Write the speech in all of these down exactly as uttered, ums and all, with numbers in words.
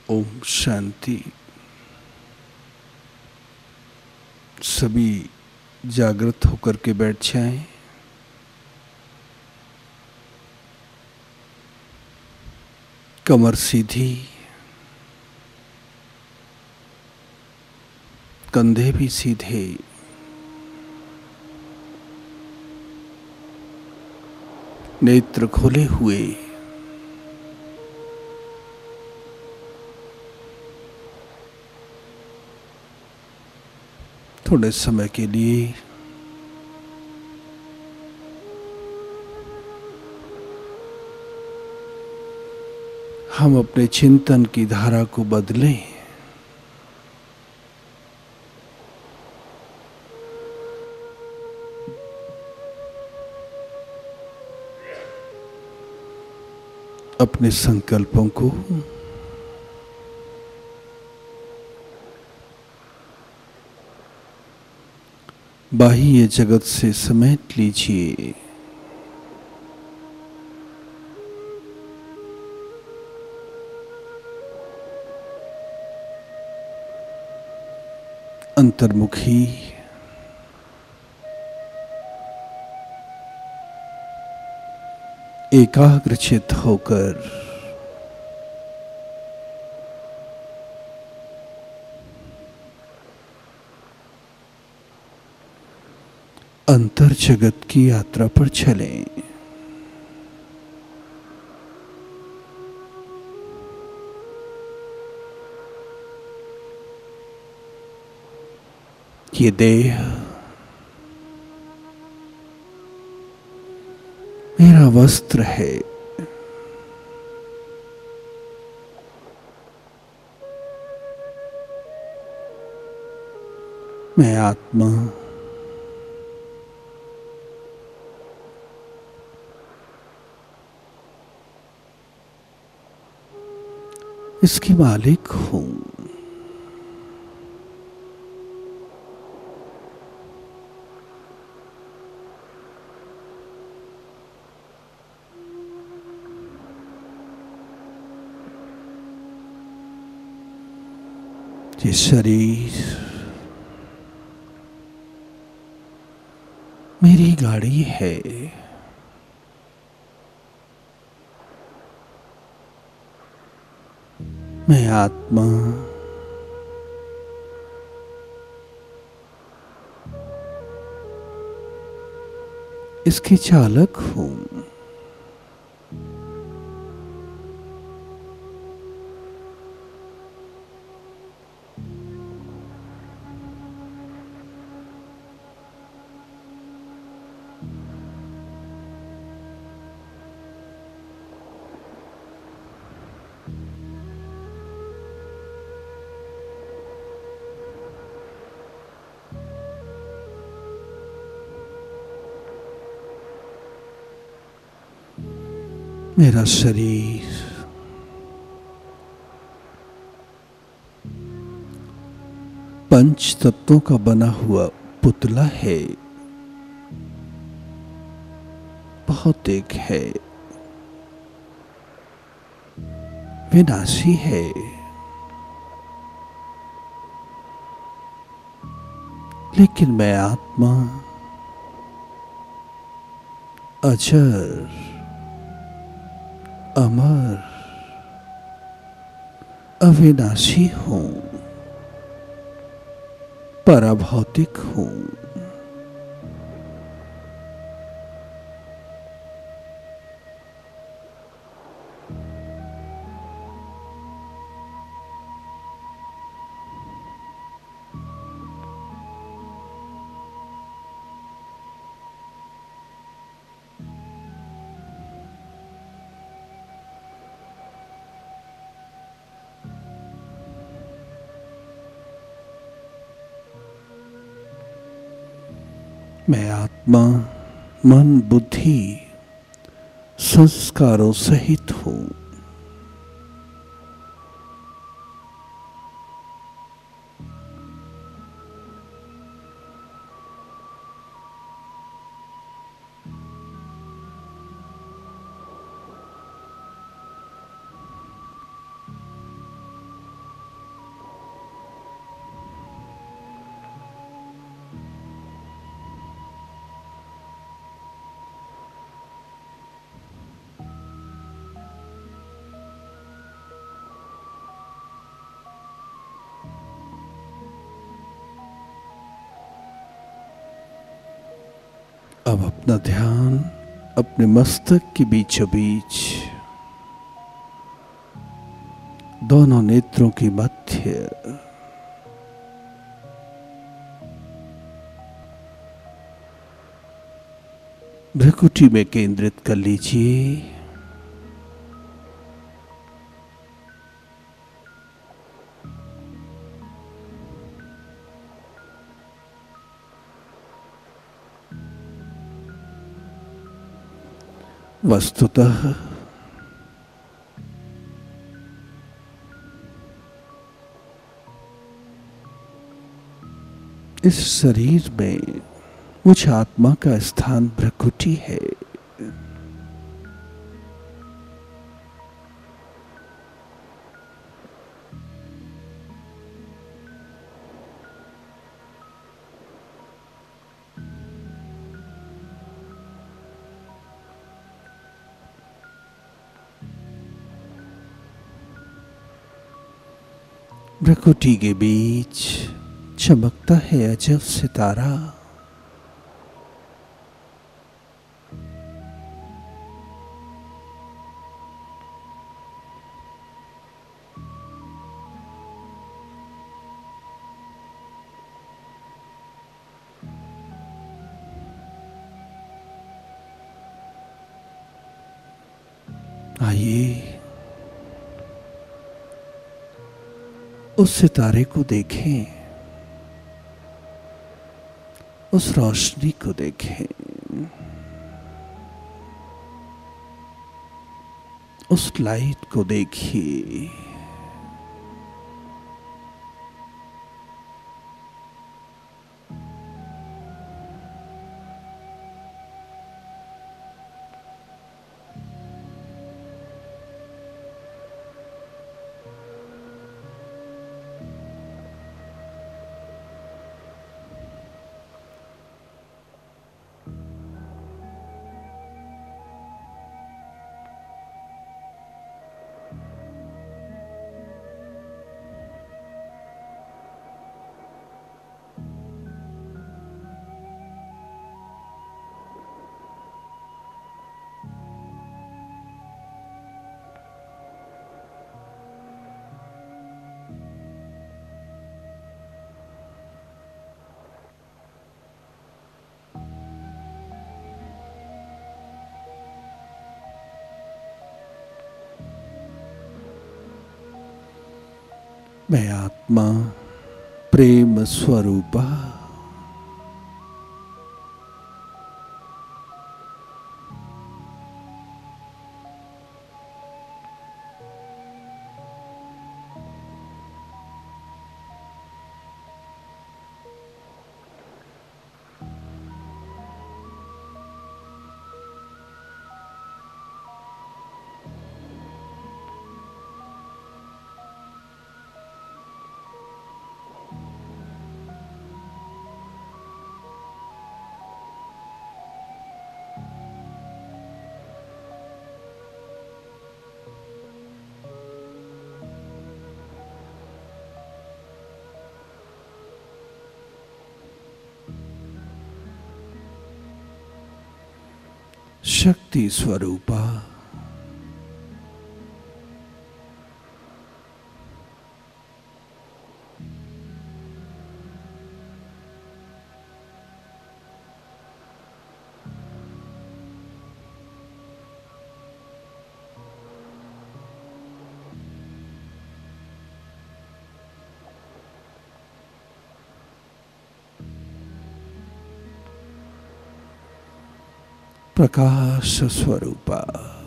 ओम शांति। सभी जागृत होकर के बैठ जाएं। कमर सीधी, कंधे भी सीधे, नेत्र खोले हुए। थोड़े समय के लिए हम अपने चिंतन की धारा को बदलें। अपने संकल्पों को बाह्य जगत से समेट लीजिए। अंतर्मुखी एकाग्रचित होकर अंतर जगत की यात्रा पर चलें। ये देह मेरा वस्त्र है। मैं आत्मा इसकी मालिक हूं। ये शरीर मेरी गाड़ी है। मैं आत्मा इसके चालक हूं। मेरा शरीर पंच तत्वों का बना हुआ पुतला है। भौतिक है, विनाशी है। लेकिन मैं आत्मा अजर, अमर, अविनाशी हूं, पराभौतिक हूं। मैं आत्मा मन बुद्धि संस्कारों सहित हूं। अब अपना ध्यान अपने मस्तक के बीचों बीच दोनों नेत्रों के मध्य भ्रुकुटी में केंद्रित कर लीजिए। वस्तुतः इस शरीर में मुझ आत्मा का स्थान भ्रुकुटी है। भ्रुकुटी के बीच चमकता है अजब सितारा। आइए उस सितारे को देखें, उस रोशनी को देखें, उस लाइट को देखिए। मैं आत्मा प्रेम स्वरूपा शक्ति स्वरूपा प्रकाश स्वरूपा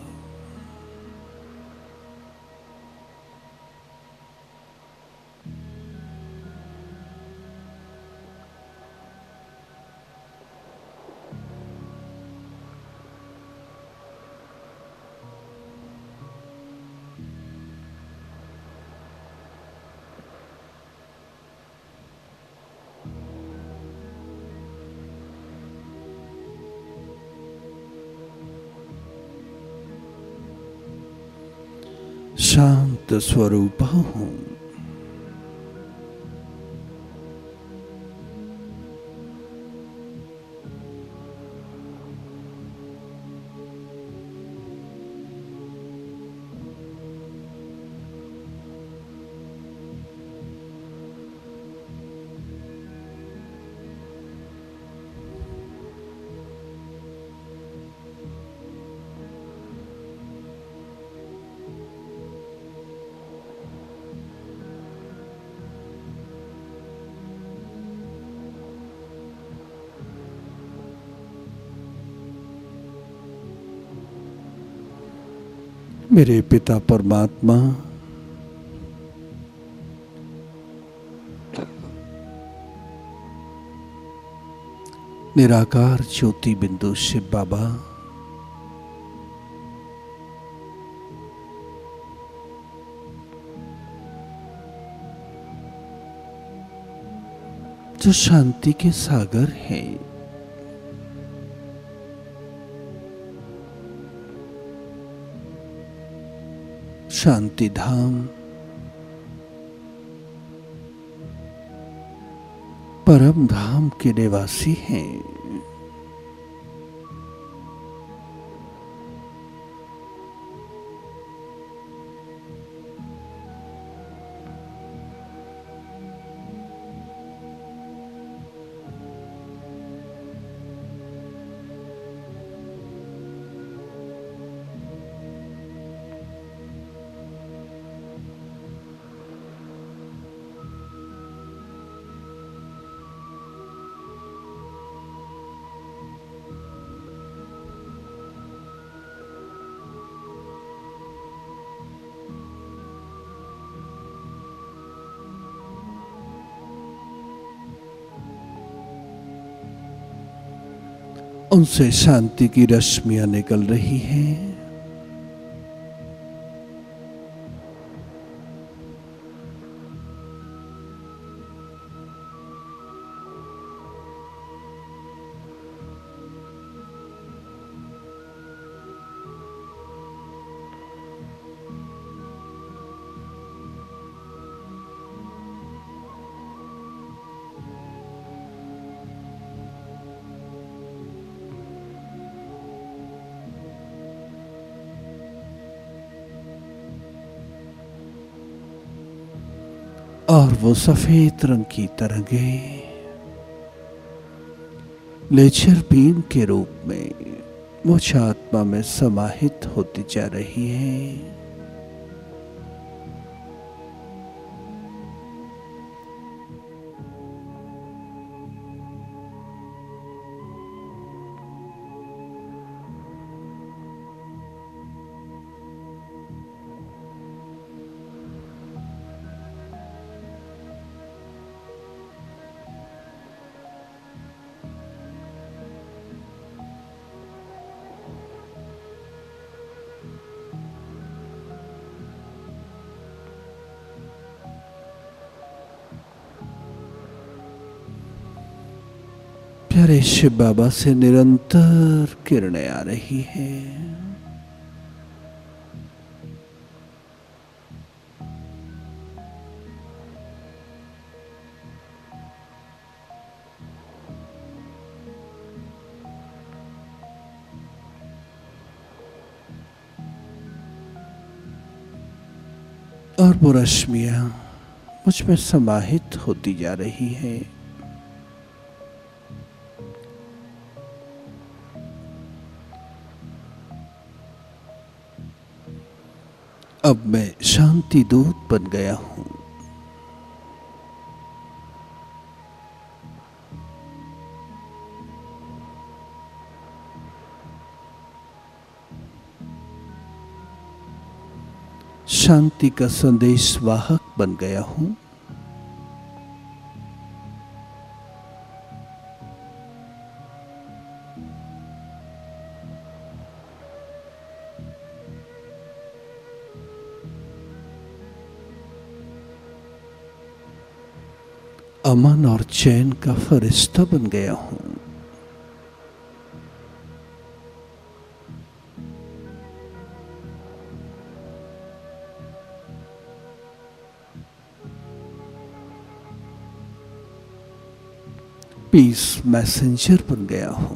शांत स्वरूपा हूँ। मेरे पिता परमात्मा निराकार ज्योति बिंदु शिव बाबा जो शांति के सागर हैं, शांति धाम परम धाम के निवासी हैं। उनसे शांति की रश्मियां निकल रही हैं। और वो सफेद रंग की तरंगें लेजर बीम के रूप में मुझ आत्मा में समाहित होती जा रही है। प्यारे शिव बाबा से निरंतर किरणें आ रही हैं। और वो रश्मियां मुझ में समाहित होती जा रही हैं। अब मैं शांति दूत बन गया हूं। शांति का संदेश वाहक बन गया हूं। अमन और चैन का फरिश्ता बन गया हूं। पीस मैसेंजर बन गया हूं।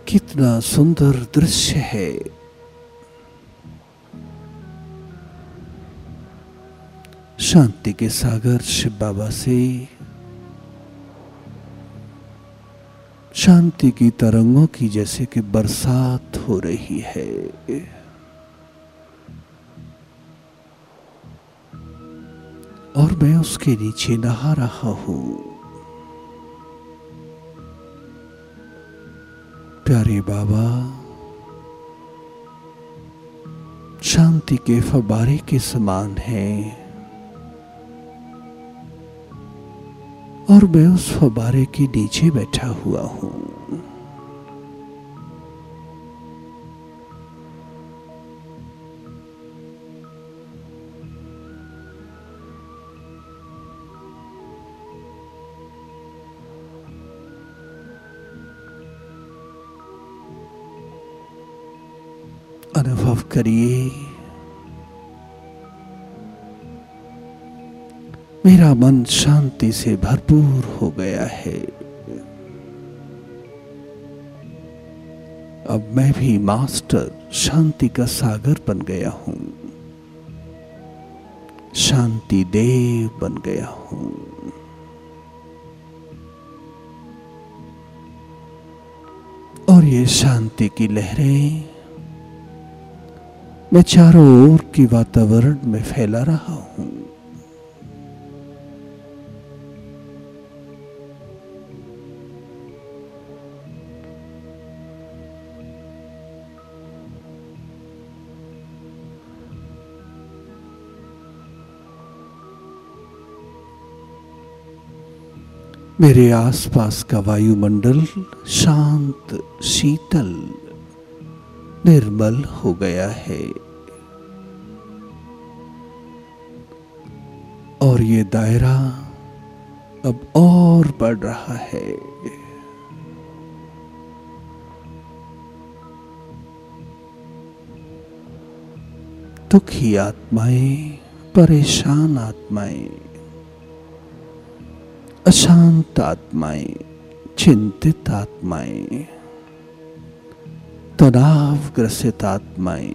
कितना सुंदर दृश्य है। शांति के सागर शिव बाबा से शांति की तरंगों की जैसे कि बरसात हो रही है। और मैं उसके नीचे नहा रहा हूं। प्यारे बाबा शांति के फव्वारे के समान हैं और मैं उस फव्वारे के नीचे बैठा हुआ हूं। अनुभव करिए, मेरा मन शांति से भरपूर हो गया है। अब मैं भी मास्टर शांति का सागर बन गया हूं, शांति देव बन गया हूं। और ये शांति की लहरें मैं चारों ओर की वातावरण में फैला रहा हूं। मेरे आसपास का वायुमंडल शांत, शीतल, निर्मल हो गया है और ये दायरा अब और बढ़ रहा है। दुखी आत्माएं, परेशान आत्माएं, अशांत आत्माएं, चिंतित आत्माएं, तनावग्रसित आत्माएं,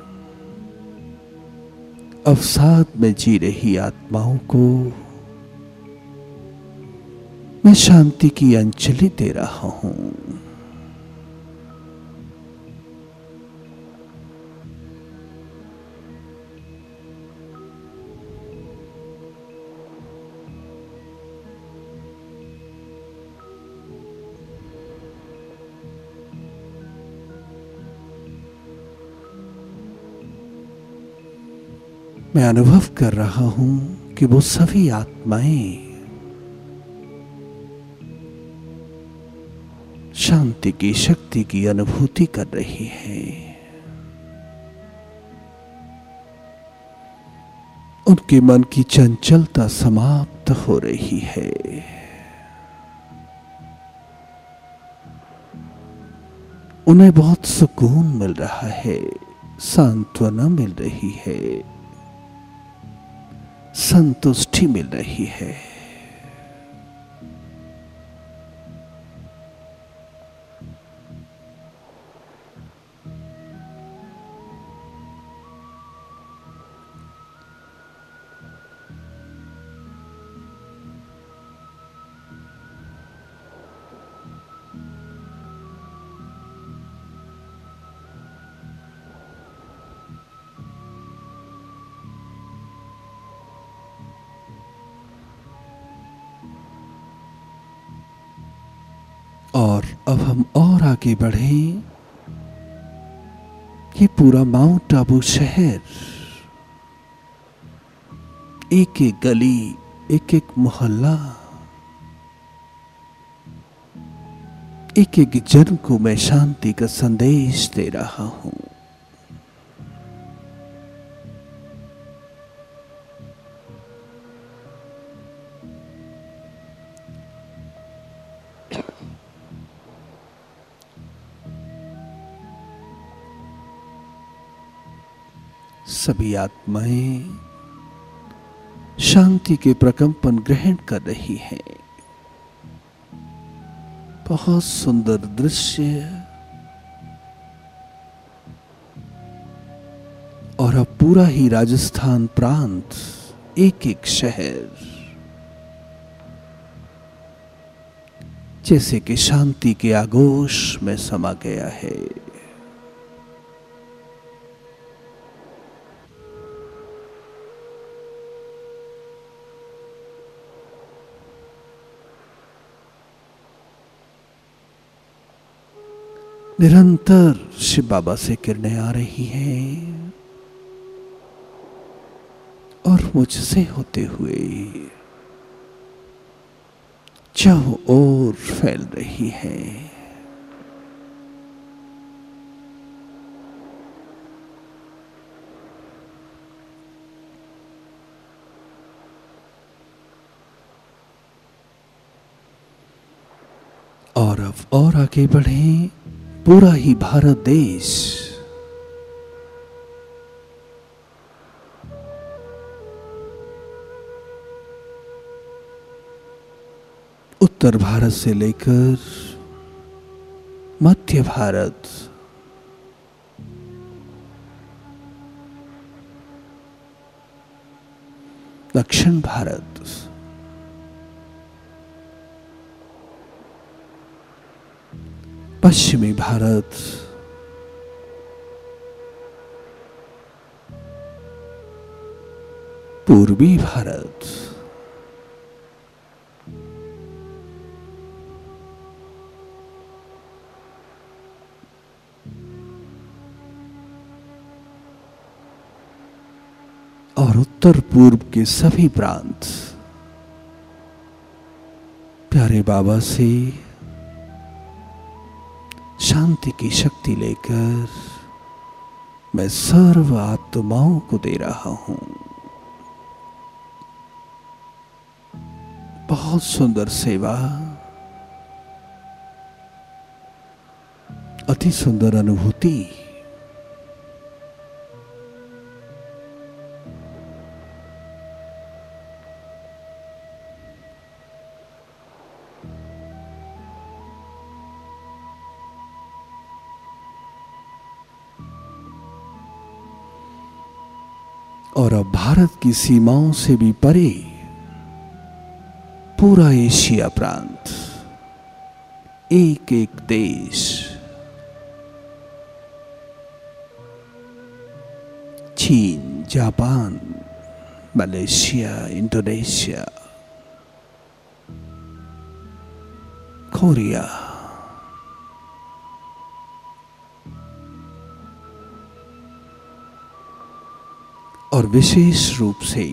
अवसाद में जी रही आत्माओं को मैं शांति की अंजलि दे रहा हूं। मैं अनुभव कर रहा हूं कि वो सभी आत्माएं शांति की शक्ति की अनुभूति कर रही हैं। उनके मन की चंचलता समाप्त हो रही है। उन्हें बहुत सुकून मिल रहा है, सांत्वना मिल रही है, संतुष्टि मिल रही है। और अब हम और आगे बढ़ें। ये पूरा माउंट आबू शहर, एक एक गली, एक एक मोहल्ला, एक एक जन को मैं शांति का संदेश दे रहा हूं। सभी आत्माएं शांति के प्रकंपन ग्रहण कर रही हैं। बहुत सुंदर दृश्य पूरा ही राजस्थान प्रांत, एक एक शहर जैसे कि शांति के आगोश में समा गया है। निरंतर शिव बाबा से किरणें आ रही हैं और मुझसे होते हुए चारों ओर फैल रही है। और अब और आगे बढ़ें, पूरा ही भारत देश उत्तर भारत से लेकर मध्य भारत, दक्षिण भारत, पश्चिमी भारत, पूर्वी भारत, और उत्तर पूर्व के सभी प्रांत प्यारे बाबा से शांति की शक्ति लेकर मैं सर्व आत्माओं को दे रहा हूं। बहुत सुंदर सेवा, अति सुंदर अनुभूति। और अब भारत की सीमाओं से भी परे पूरा एशिया प्रांत, एक एक देश, चीन, जापान, मलेशिया, इंडोनेशिया, कोरिया, और विशेष रूप से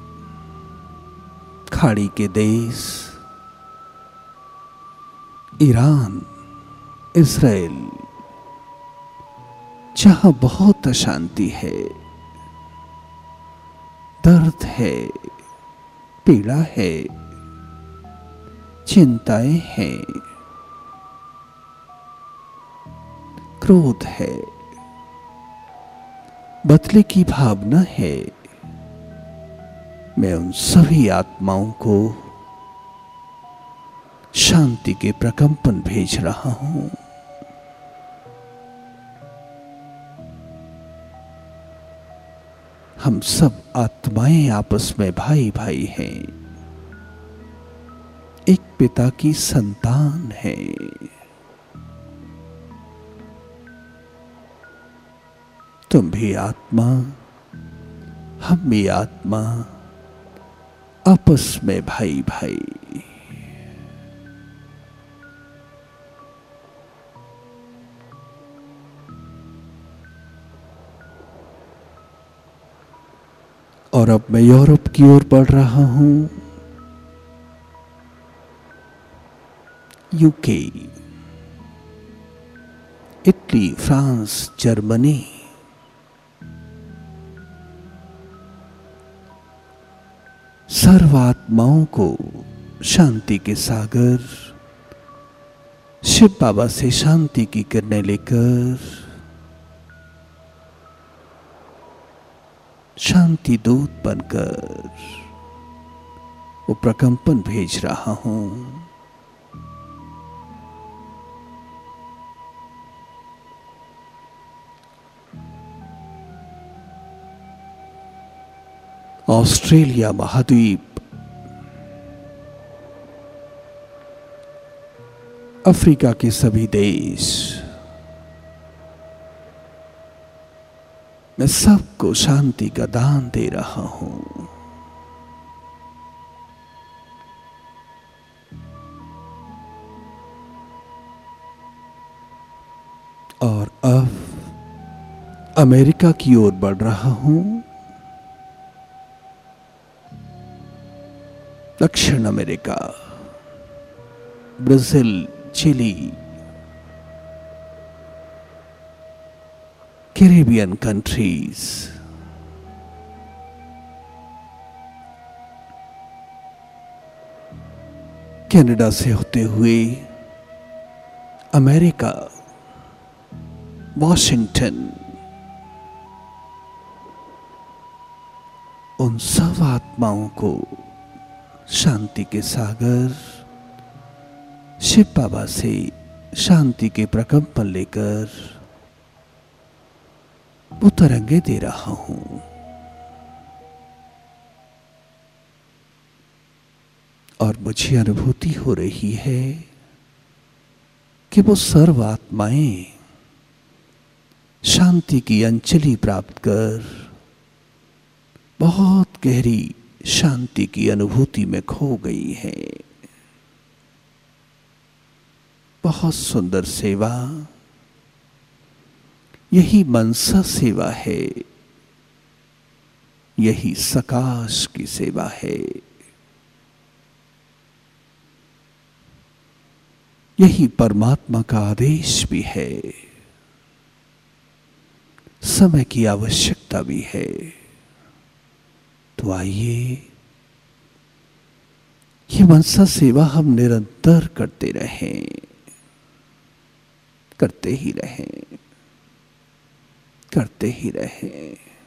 खाड़ी के देश ईरान, इज़राइल, जहां बहुत अशांति है, दर्द है, पीड़ा है, चिंताएं हैं, क्रोध है, बदले की भावना है, मैं उन सभी आत्माओं को शांति के प्रकंपन भेज रहा हूं। हम सब आत्माएं आपस में भाई भाई हैं, एक पिता की संतान है। तुम भी आत्मा, हम भी आत्मा, आपस में भाई भाई। और अब मैं यूरोप की ओर बढ़ रहा हूं। यूके, इटली, फ्रांस, जर्मनी, सर्वात्माओं को शांति के सागर शिव बाबा से शांति की किरणें लेकर शांति दूत बनकर वो प्रकंपन भेज रहा हूं। ऑस्ट्रेलिया महाद्वीप, अफ्रीका के सभी देश, मैं सबको शांति का दान दे रहा हूं। और अब अमेरिका की ओर बढ़ रहा हूं। दक्षिण America, Brazil, Chile, Caribbean countries, Canada से होते हुए अमेरिका, वॉशिंगटन, उन सब आत्माओं को शांति के सागर शिव बाबा से शांति के प्रकंपन लेकर वो तरंगे दे रहा हूं। और मुझे अनुभूति हो रही है कि वो सर्व आत्माएं शांति की अंजलि प्राप्त कर बहुत गहरी शांति की अनुभूति में खो गई है। बहुत सुंदर सेवा, यही मनसा सेवा है, यही सकाश की सेवा है, यही परमात्मा का आदेश भी है, समय की आवश्यकता भी है। तो आइए ये मनसा सेवा हम निरंतर करते रहें, करते ही रहें, करते ही रहें।